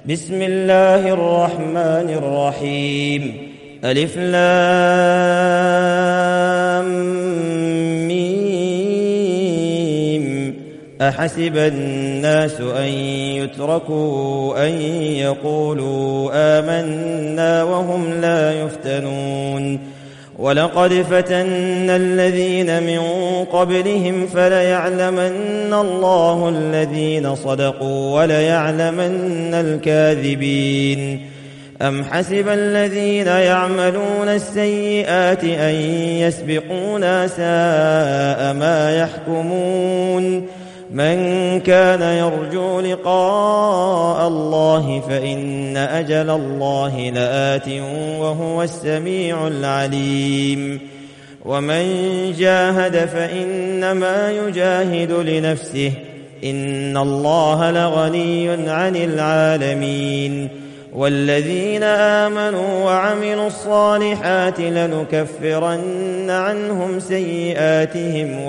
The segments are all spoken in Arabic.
بسم الله الرحمن الرحيم. ألف لام ميم. أحسب الناس أن يتركوا أن يقولوا آمنا وهم لا يفتنون. ولقد فتنا الذين من قبلهم فليعلمن الله الذين صدقوا وليعلمن الكاذبين. أم حسب الذين يعملون السيئات أن يسبقونا ساء ما يحكمون. من كان يرجو لقاء الله فإن أجل الله لآت وهو السميع العليم. ومن جاهد فإنما يجاهد لنفسه إن الله لغني عن العالمين. والذين آمنوا وعملوا الصالحات لنكفرن عنهم سيئاتهم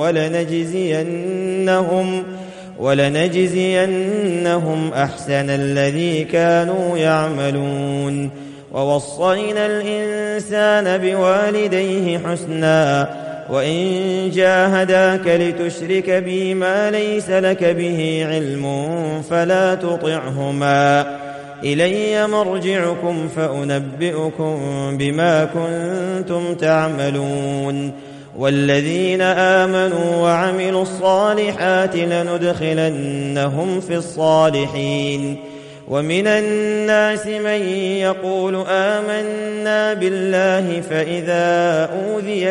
ولنجزينهم أحسن الذي كانوا يعملون. ووصينا الإنسان بوالديه حسنا وإن جاهداك لتشرك بي ما ليس لك به علم فلا تطعهما إلي مرجعكم فأنبئكم بما كنتم تعملون. والذين آمنوا وعملوا الصالحات لندخلنهم في الصالحين. ومن الناس من يقول آمنا بالله فإذا أوذي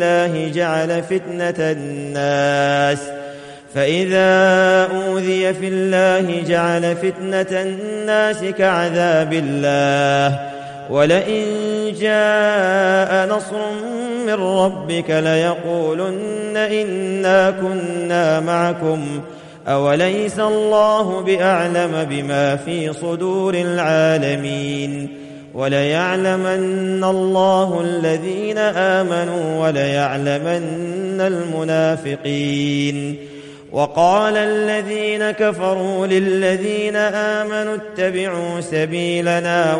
في الله جعل فتنة الناس كعذاب الله. ولئن جاء نصر من ربك ليقولن إنا كنا معكم أوليس الله بأعلم بما في صدور العالمين. وليعلمن الله الذين آمنوا وليعلمن المنافقين. وقال الذين كفروا للذين آمنوا اتبعوا سبيلنا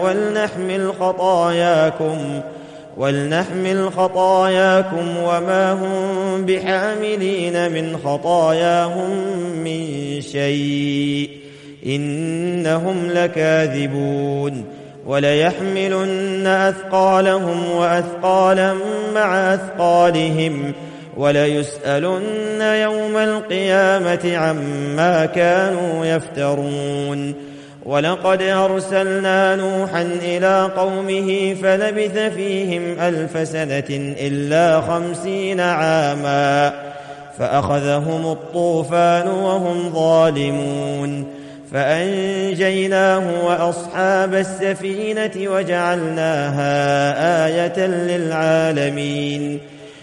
ولنحمل خطاياكم وما هم بحاملين من خطاياهم من شيء إنهم لكاذبون. وليحملن أثقالهم وأثقالا مع أثقالهم وليسألن يوم القيامة عما كانوا يفترون. ولقد أرسلنا نوحا إلى قومه فلبث فيهم 1000 سنة إلا 50 عاما فأخذهم الطوفان وهم ظالمون فأنجيناه وأصحاب السفينة وجعلناها آية للعالمين.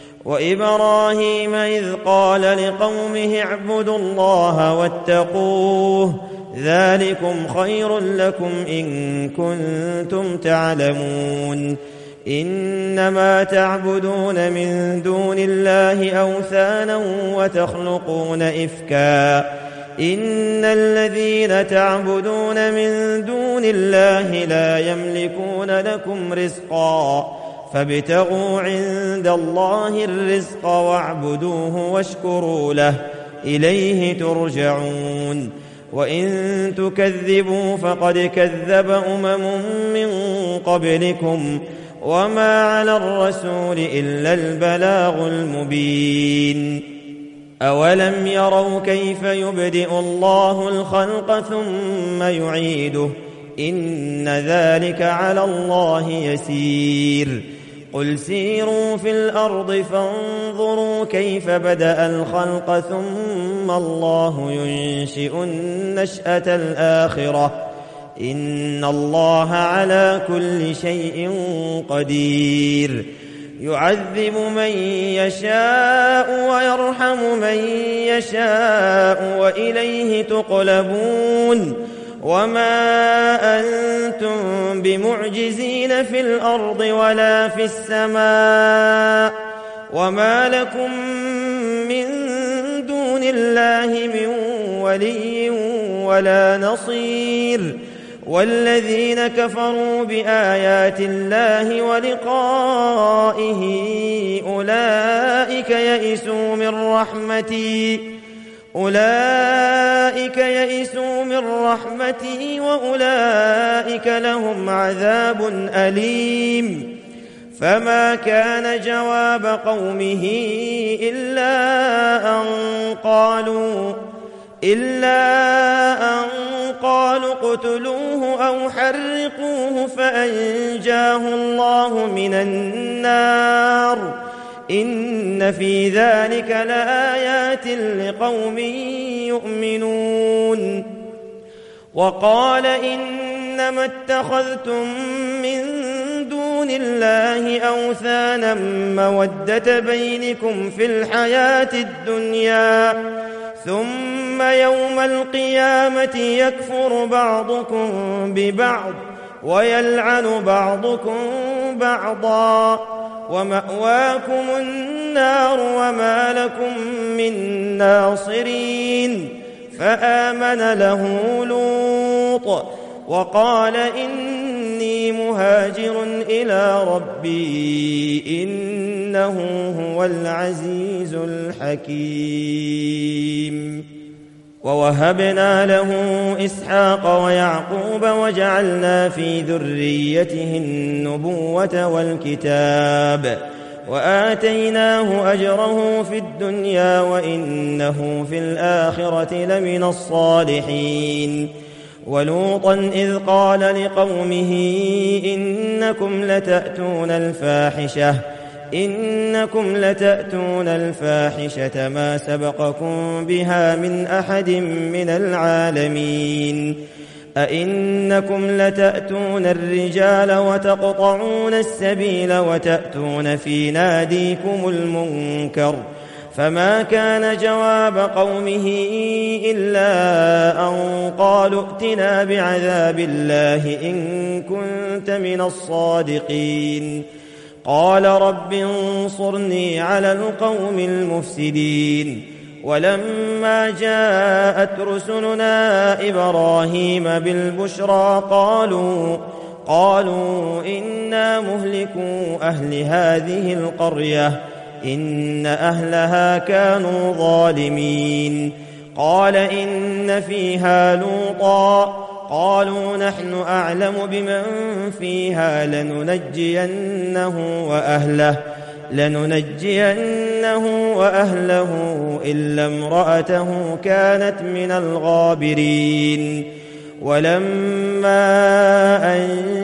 وإبراهيم إذ قال لقومه اعبدوا الله واتقوه ذلكم خير لكم إن كنتم تعلمون. إنما تعبدون من دون الله أوثانا وتخلقون إفكا إن الذين تعبدون من دون الله لا يملكون لكم رزقا فابتغوا عند الله الرزق واعبدوه واشكروا له إليه ترجعون. وإن تكذبوا فقد كذب من قبلكم وما على الرسول إلا البلاغ المبين. أولم يروا كيف يبدئ الله الخلق ثم يعيده إن ذلك على الله يسير. قل سيروا في الأرض فانظروا كيف بدأ الخلق ثم الله ينشئ النشأة الآخرة إن الله على كل شيء قدير. يعذب من يشاء ويرحم من يشاء وإليه تقلبون. وما أنتم بمعجزين في الأرض ولا في السماء وما لكم من دون الله من ولي ولا نصير. والذين كفروا بآيات الله ولقائه أولئك يئسوا من رحمتي وأولئك لهم عذاب أليم. فما كان جواب قومه إلا أن قالوا اقتلوه أو حرقوه فأنجاه الله من النار. إن في ذلك لآيات لقوم يؤمنون. وقال إنما اتخذتم من دون الله أوثانا مودة بينكم في الحياة الدنيا ثم يوم القيامة يكفر بعضكم ببعض ويلعن بعضكم بعضا ومأواكم النار وما لكم من ناصرين. فآمن له لوط وقال إني مهاجر إلى ربي إنه هو العزيز الحكيم. ووهبنا له إسحاق ويعقوب وجعلنا في ذريته النبوة والكتاب وآتيناه أجره في الدنيا وإنه في الآخرة لمن الصالحين. ولوطا إذ قال لقومه إنكم لتأتون الفاحشة ما سبقكم بها من أحد من العالمين. أئنكم لتأتون الرجال وتقطعون السبيل وتأتون في ناديكم المنكر. فما كان جواب قومه إلا أن قالوا ائتنا بعذاب الله إن كنت من الصادقين. قال رب انصرني على القوم المفسدين. ولما جاءت رسلنا إبراهيم بالبشرى قالوا إنا مهلكو أهل هذه القرية إن أهلها كانوا ظالمين. قال إن فيها لوطا قالوا نحن أعلم بمن فيها لننجينه وأهله إلا امرأته كانت من الغابرين. ولما أن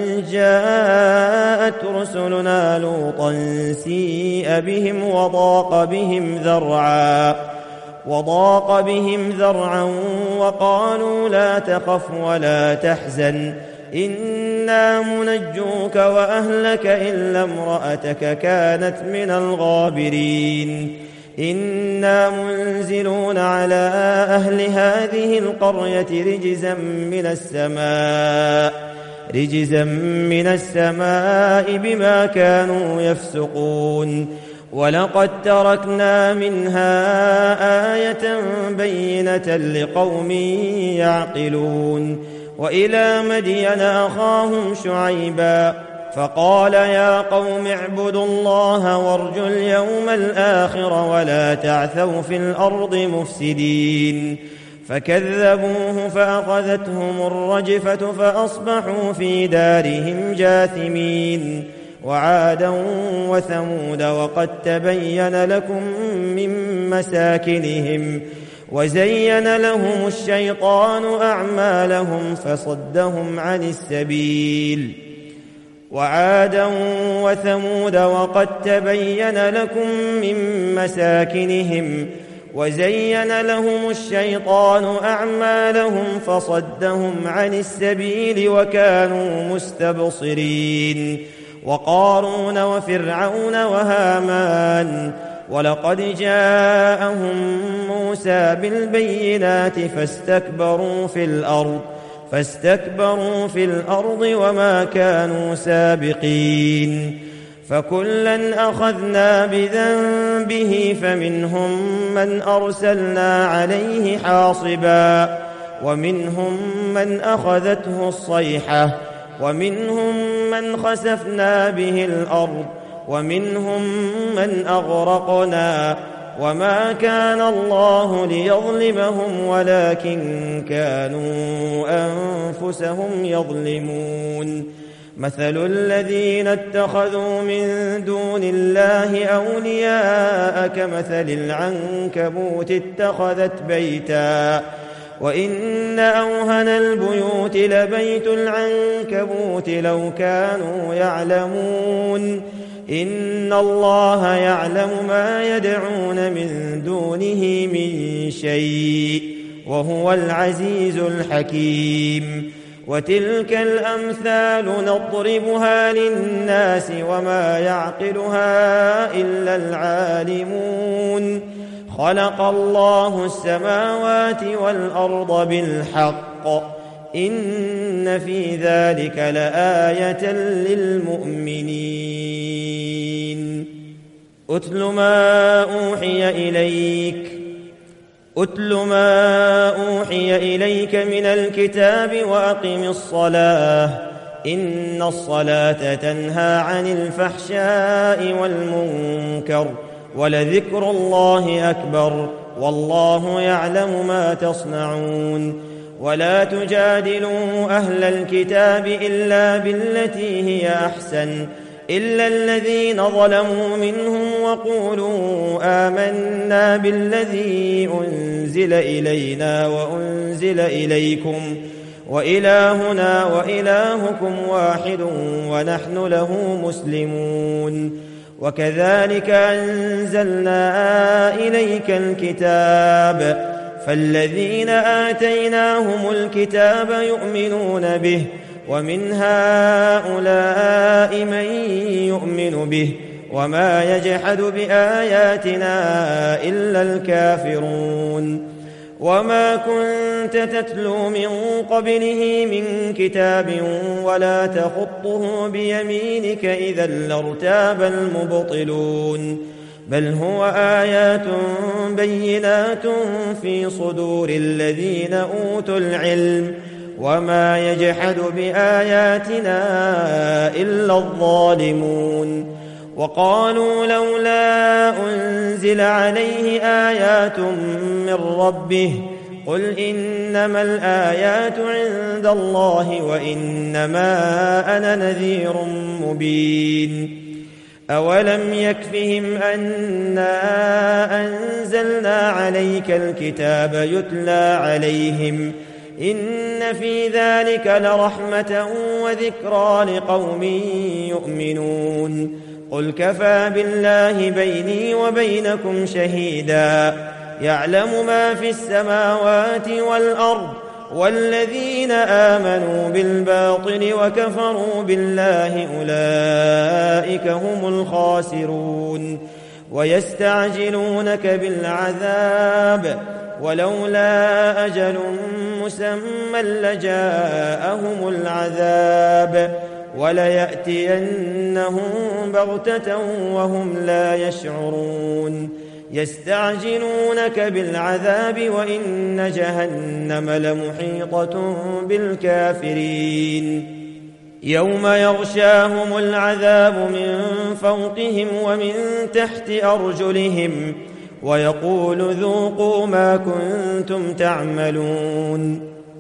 جاءت رسلنا لوطا سيء بهم وضاق بهم ذرعا وقالوا لا تخف ولا تحزن إنا منجوك وأهلك إلا امرأتك كانت من الغابرين. إنا منزلون على أهل هذه القرية رجزا من السماء بما كانوا يفسقون. ولقد تركنا منها آية بينة لقوم يعقلون. وإلى مدين أخاهم شعيبا فقال يا قوم اعبدوا الله وارجوا اليوم الآخر ولا تعثوا في الأرض مفسدين. فكذبوه فأخذتهم الرجفة فأصبحوا في دارهم جاثمين. وعادا وثمود وقد تبين لكم من مساكنهم وزين لهم الشيطان أعمالهم فصدهم عن السبيل. وعادا وثمود وقد تبين لكم من مساكنهم وزين لهم الشيطان أعمالهم فصدهم عن السبيل وكانوا مستبصرين. وقارون وفرعون وهامان ولقد جاءهم موسى بالبينات فاستكبروا في الأرض وما كانوا سابقين. فكلا أخذنا بذنبه فمنهم من أرسلنا عليه حاصبا ومنهم من أخذته الصيحة ومنهم من خسفنا به الأرض ومنهم من أغرقنا وما كان الله ليظلمهم ولكن كانوا أنفسهم يظلمون مثل الذين اتخذوا من دون الله أولياء كمثل العنكبوت اتخذت بيتا وإن أوهن البيوت لبيت العنكبوت لو كانوا يعلمون إن الله يعلم ما يدعون من دونه من شيء وهو العزيز الحكيم وتلك الأمثال نضربها للناس وما يعقلها إلا العالمون خلق الله السماوات والأرض بالحق إن في ذلك لآية للمؤمنين أتل ما أوحي إليك من الكتاب وأقم الصلاة إن الصلاة تنهى عن الفحشاء والمنكر ولذكر الله أكبر والله يعلم ما تصنعون ولا تجادلوا أهل الكتاب إلا بالتي هي أحسن إلا الذين ظلموا منهم وقولوا آمنا بالذي أنزل إلينا وأنزل إليكم وإلهنا وإلهكم واحد ونحن له مسلمون وكذلك أنزلنا إليك الكتاب فالذين آتيناهم الكتاب يؤمنون به ومن هؤلاء من يؤمن به وما يجحد بآياتنا إلا الكافرون وما كنت تتلو من قبله من كتاب ولا تخطه بيمينك إذا لارتاب المبطلون بل هو آيات بينات في صدور الذين أوتوا العلم وما يجحد بآياتنا إلا الظالمون وقالوا لولا أنزل عليه آيات من ربه قل إنما الآيات عند الله وإنما أنا نذير مبين أولم يكفهم أنا أنزلنا عليك الكتاب يتلى عليهم إن في ذلك لرحمة وذكرى لقوم يؤمنون قل كفى بالله بيني وبينكم شهيدا يعلم ما في السماوات والأرض والذين آمنوا بالباطل وكفروا بالله أولئك هم الخاسرون ويستعجلونك بالعذاب ولولا أجل مسمى لجاءهم العذاب وليأتينهم بغتة وهم لا يشعرون يستعجلونك بالعذاب وإن جهنم لمحيطة بالكافرين يوم يغشاهم العذاب من فوقهم ومن تحت أرجلهم ويقول ذوقوا ما كنتم تعملون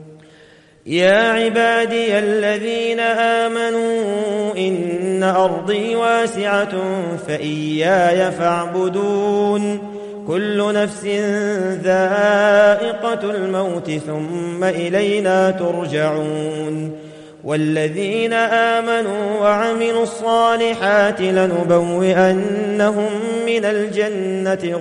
يا عبادي الذين آمنوا إن أرضي واسعة فإياي فاعبدون كل نفس ذائقة الموت ثم إلينا ترجعون والذين آمنوا وعملوا الصالحات لنبوئنهم من الجنة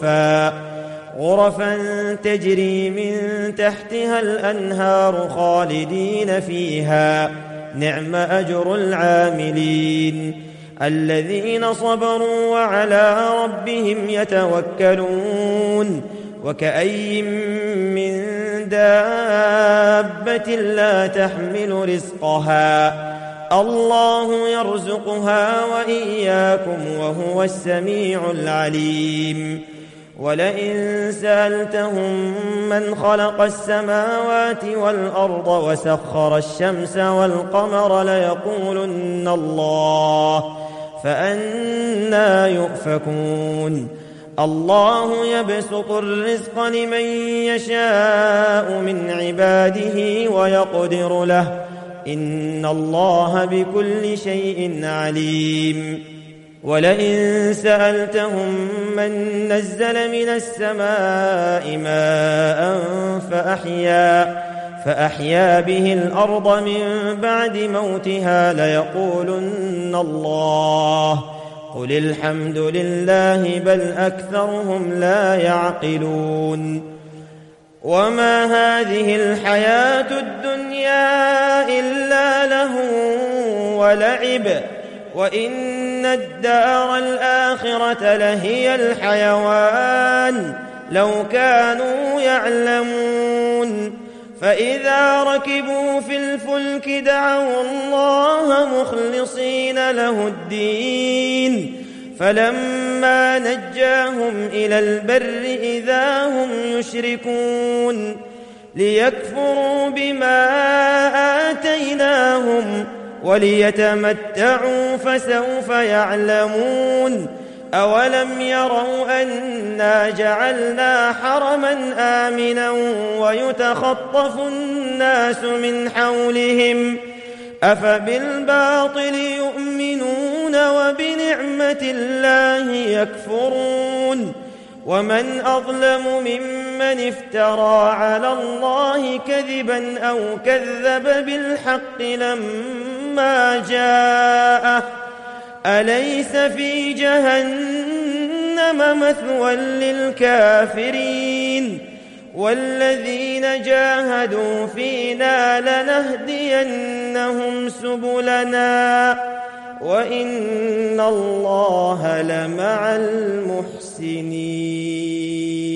غرفا تجري من تحتها الأنهار خالدين فيها نعم أجر العاملين الذين صبروا وعلى ربهم يتوكلون وكأي من دابة لا تحمل رزقها الله يرزقها وإياكم وهو السميع العليم ولئن سألتهم من خلق السماوات والأرض وسخر الشمس والقمر ليقولن الله، فأنى يؤفكون. الله يبسط الرزق لمن يشاء من عباده ويقدر له، إن الله بكل شيء عليم. ولئن سألتهم من نزل من السماء ماء فأحيا به الأرض من بعد موتها ليقولن الله، قل الحمد لله بل أكثرهم لا يعقلون. وما هذه الحياة الدنيا إلا لهو ولعب، وإن الدار الآخرة لهي الحيوان لو كانوا يعلمون. فإذا ركبوا في الفلك دعوا الله مخلصين له الدين، فلما نجاهم إلى البر إذا هم يشركون، ليكفروا بما آتيناهم وليتمتعوا فسوف يعلمون. أولم يروا أنا جعلنا حرما آمنا ويتخطف الناس من حولهم، أفبالباطل يؤمنون وبنعمة الله يكفرون. ومن أظلم ممن افترى على الله كذبا أو كذب بالحق لما جاءه، أليس في جهنم مثوى للكافرين؟ والذين جاهدوا فينا لنهدينهم سبلنا وإن الله لمع المحسنين.